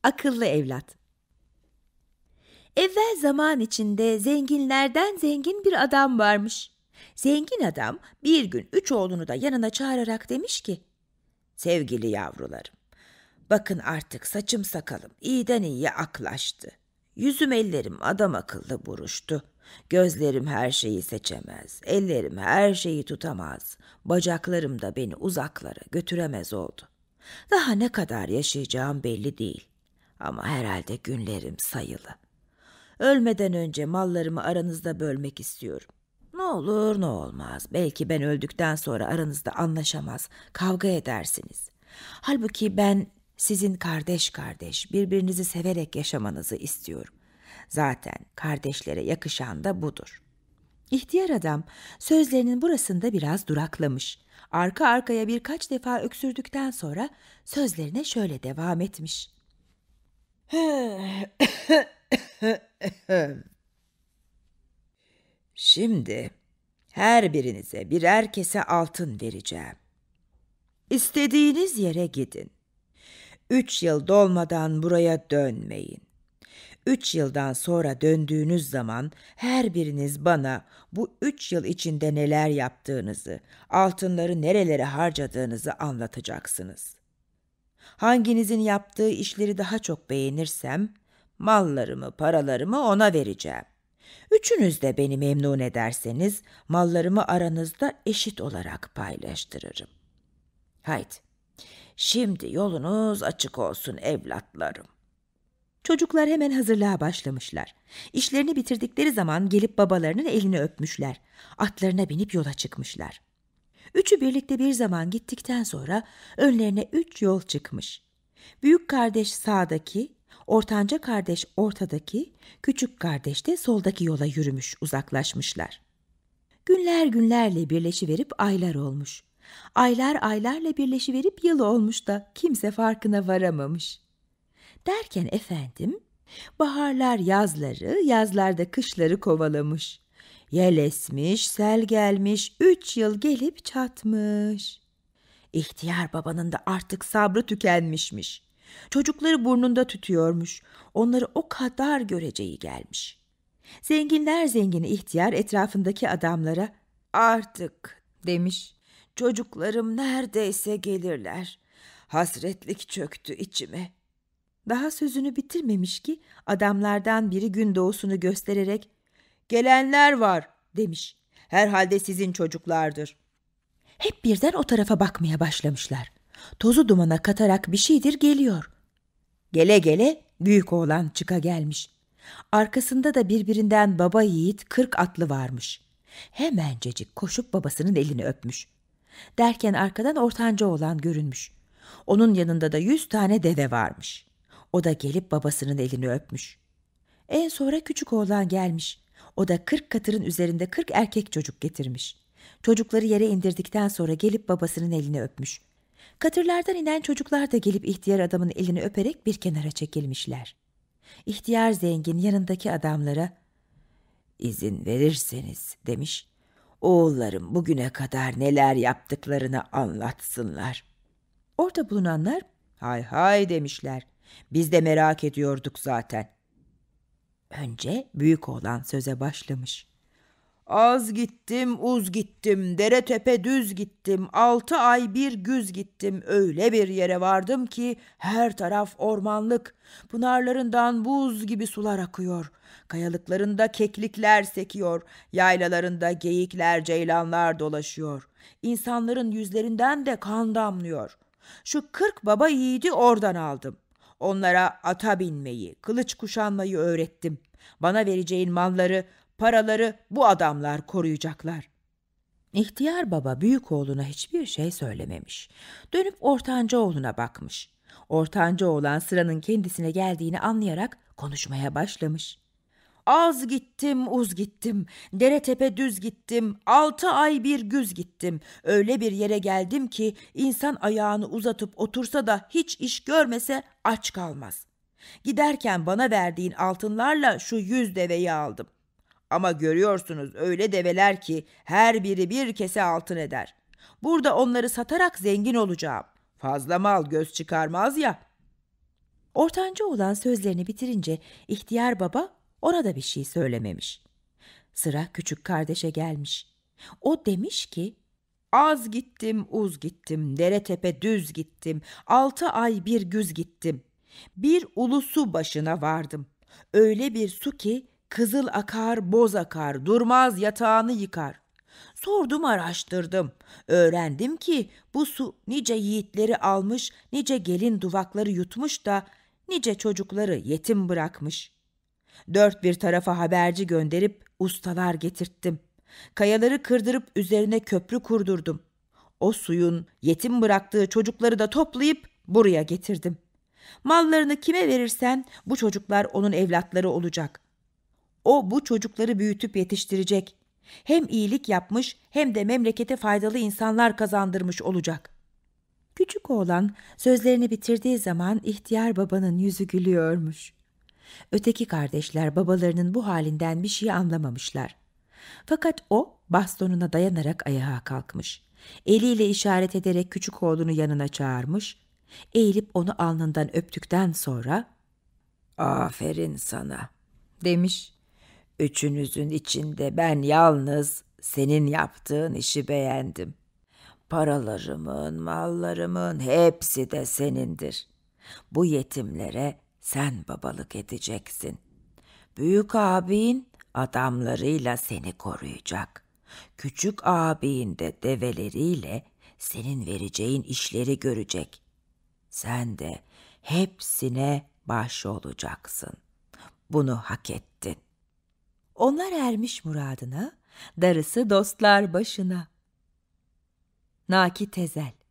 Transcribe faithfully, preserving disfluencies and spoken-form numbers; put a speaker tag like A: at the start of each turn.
A: Akıllı evlat. Evvel zaman içinde zenginlerden zengin bir adam varmış. Zengin adam bir gün üç oğlunu da yanına çağırarak demiş ki, "Sevgili yavrularım, bakın artık saçım sakalım iyiden iyiye aklaştı. Yüzüm ellerim adam akıllı buruştu. Gözlerim her şeyi seçemez, ellerim her şeyi tutamaz. Bacaklarım da beni uzaklara götüremez oldu. Daha ne kadar yaşayacağım belli değil. Ama herhalde günlerim sayılı. Ölmeden önce mallarımı aranızda bölmek istiyorum. Ne olur ne olmaz. Belki ben öldükten sonra aranızda anlaşamaz, kavga edersiniz. Halbuki ben sizin kardeş kardeş, birbirinizi severek yaşamanızı istiyorum. Zaten kardeşlere yakışan da budur." İhtiyar adam sözlerinin burasında biraz duraklamış. Arka arkaya birkaç defa öksürdükten sonra sözlerine şöyle devam etmiş. "Şimdi her birinize birer kese altın vereceğim. İstediğiniz yere gidin. Üç yıl dolmadan buraya dönmeyin. Üç yıldan sonra döndüğünüz zaman her biriniz bana bu üç yıl içinde neler yaptığınızı, altınları nerelere harcadığınızı anlatacaksınız. Hanginizin yaptığı işleri daha çok beğenirsem, mallarımı, paralarımı ona vereceğim. Üçünüz de beni memnun ederseniz, mallarımı aranızda eşit olarak paylaştırırım. Haydi, şimdi yolunuz açık olsun evlatlarım." Çocuklar hemen hazırlığa başlamışlar. İşlerini bitirdikleri zaman gelip babalarının elini öpmüşler. Atlarına binip yola çıkmışlar. Üçü birlikte bir zaman gittikten sonra önlerine üç yol çıkmış. Büyük kardeş sağdaki, ortanca kardeş ortadaki, küçük kardeş de soldaki yola yürümüş, uzaklaşmışlar. Günler günlerle birleşiverip aylar olmuş. Aylar aylarla birleşiverip yıl olmuş da kimse farkına varamamış. Derken efendim, baharlar yazları, yazlarda kışları kovalamış. Yel esmiş, sel gelmiş, üç yıl gelip çatmış. İhtiyar babanın da artık sabrı tükenmişmiş. Çocukları burnunda tütüyormuş. Onları o kadar göreceği gelmiş. Zenginler zengini ihtiyar etrafındaki adamlara, "Artık," demiş, "çocuklarım neredeyse gelirler. Hasretlik çöktü içime." Daha sözünü bitirmemiş ki adamlardan biri gün doğusunu göstererek, "Gelenler var," demiş. "Herhalde sizin çocuklardır." Hep birden o tarafa bakmaya başlamışlar. Tozu dumana katarak bir şeydir geliyor. Gele gele büyük oğlan çıka gelmiş. Arkasında da birbirinden baba yiğit kırk atlı varmış. Hemencecik koşup babasının elini öpmüş. Derken arkadan ortanca oğlan görünmüş. Onun yanında da yüz tane deve varmış. O da gelip babasının elini öpmüş. En sonra küçük oğlan gelmiş. O da kırk katırın üzerinde kırk erkek çocuk getirmiş. Çocukları yere indirdikten sonra gelip babasının elini öpmüş. Katırlardan inen çocuklar da gelip ihtiyar adamın elini öperek bir kenara çekilmişler. İhtiyar zengin yanındaki adamlara, "İzin verirseniz," demiş, "oğullarım bugüne kadar neler yaptıklarını anlatsınlar." Orada bulunanlar, "Hay hay," demişler. "Biz de merak ediyorduk zaten." Önce büyük oğlan söze başlamış. "Az gittim, uz gittim, dere tepe düz gittim, altı ay bir güz gittim, öyle bir yere vardım ki her taraf ormanlık, pınarlarından buz gibi sular akıyor, kayalıklarında keklikler sekiyor, yaylalarında geyikler, ceylanlar dolaşıyor, insanların yüzlerinden de kan damlıyor. Şu kırk baba yiğidi oradan aldım. Onlara ata binmeyi, kılıç kuşanmayı öğrettim. Bana vereceğin malları, paraları bu adamlar koruyacaklar." İhtiyar baba büyük oğluna hiçbir şey söylememiş. Dönüp ortanca oğluna bakmış. Ortanca oğlan sıranın kendisine geldiğini anlayarak konuşmaya başlamış. "Az gittim, uz gittim, dere tepe düz gittim, altı ay bir güz gittim. Öyle bir yere geldim ki insan ayağını uzatıp otursa da hiç iş görmese aç kalmaz. Giderken bana verdiğin altınlarla şu yüz deveyi aldım. Ama görüyorsunuz öyle develer ki her biri bir kese altın eder. Burada onları satarak zengin olacağım. Fazla mal göz çıkarmaz ya." Ortanca oğlan sözlerini bitirince ihtiyar baba ona da bir şey söylememiş. Sıra küçük kardeşe gelmiş. O demiş ki, az gittim uz gittim, dere tepe düz gittim, altı ay bir güz gittim. Bir ulu su başına vardım. Öyle bir su ki kızıl akar boz akar, durmaz yatağını yıkar. Sordum araştırdım. Öğrendim ki bu su nice yiğitleri almış, nice gelin duvakları yutmuş da nice çocukları yetim bırakmış. Dört bir tarafa haberci gönderip ustalar getirttim. Kayaları kırdırıp üzerine köprü kurdurdum. O suyun yetim bıraktığı çocukları da toplayıp buraya getirdim. Mallarını kime verirsen bu çocuklar onun evlatları olacak. O bu çocukları büyütüp yetiştirecek. Hem iyilik yapmış hem de memlekete faydalı insanlar kazandırmış olacak. Küçük oğlan sözlerini bitirdiği zaman ihtiyar babanın yüzü gülüyormuş. Öteki kardeşler babalarının bu halinden bir şey anlamamışlar. Fakat o bastonuna dayanarak ayağa kalkmış. Eliyle işaret ederek küçük oğlunu yanına çağırmış. Eğilip onu alnından öptükten sonra "Aferin sana," demiş. "Üçünüzün içinde ben yalnız senin yaptığın işi beğendim. Paralarımın, mallarımın hepsi de senindir. Bu yetimlere sen babalık edeceksin. Büyük abin adamlarıyla seni koruyacak. Küçük abin de develeriyle senin vereceğin işleri görecek. Sen de hepsine baş olacaksın. Bunu hak ettin." Onlar ermiş muradına, darısı dostlar başına. Naki Tezel.